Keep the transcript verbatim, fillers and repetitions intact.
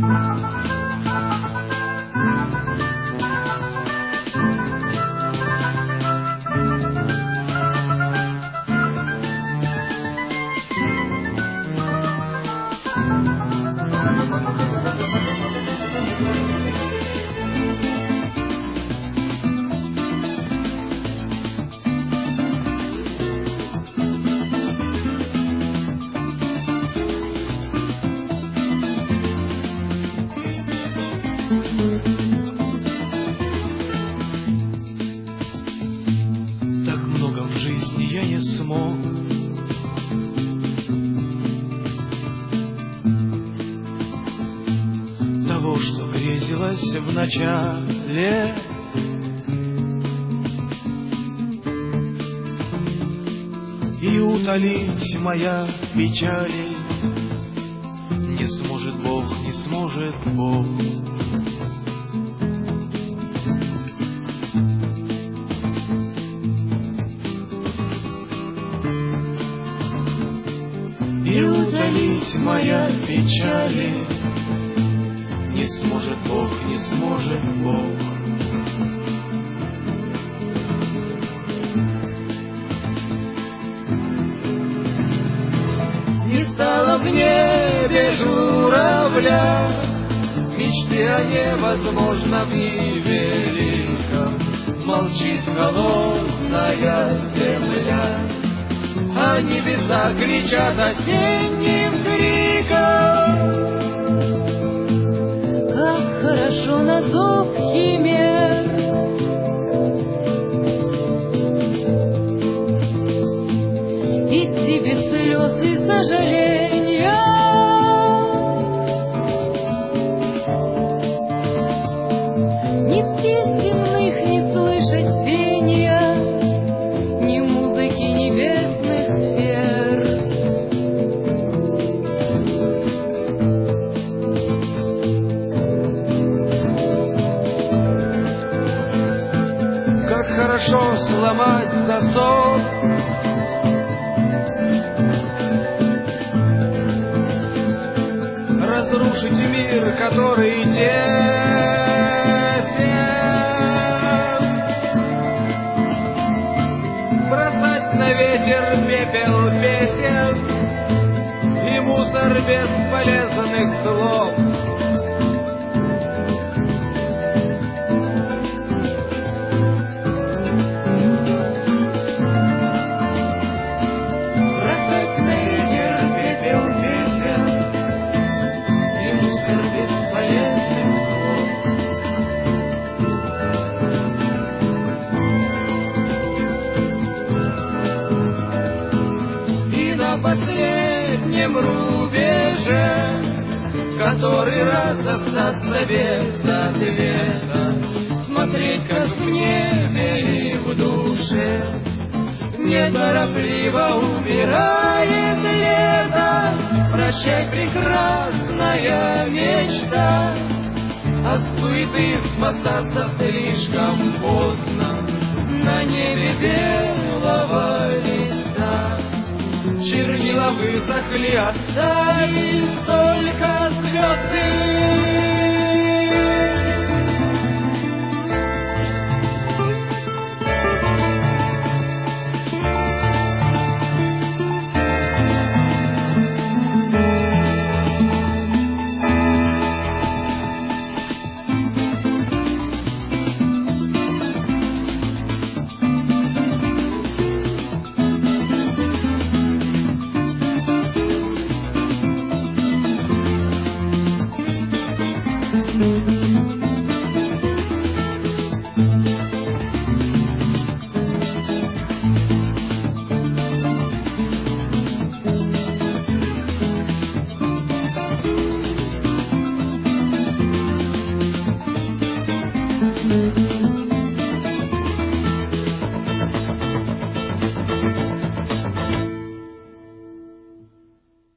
Так много в жизни я не смог. Того, что грезилось в начале, и утолить моя печали не сможет Бог, не сможет Бог. И утолить моя печали не сможет Бог, не сможет Бог. Не стало в небе журавля, мечты о невозможном и великом. Молчит холодная земля, а небеса кричат осенним криком. Как хорошо на зов химер идти без слез и сожаления. Ни птиц земных не слышать пения, ни музыки небесных сфер. Как хорошо сломать засов, разрушить мир, который тесен, бросать на ветер пепел песен и мусор бесполезных слов. Бросать на ветер пепел песен и мусор бесполезных слов. И на последнем рубеже, который раз остаться без ответа, смотреть, как в небе и в душе неторопливо умирает лето. Прощай, прекрасная мечта, от суеты смотаться слишком поздно. На небе белого листа чернила высохли, остались только звезды.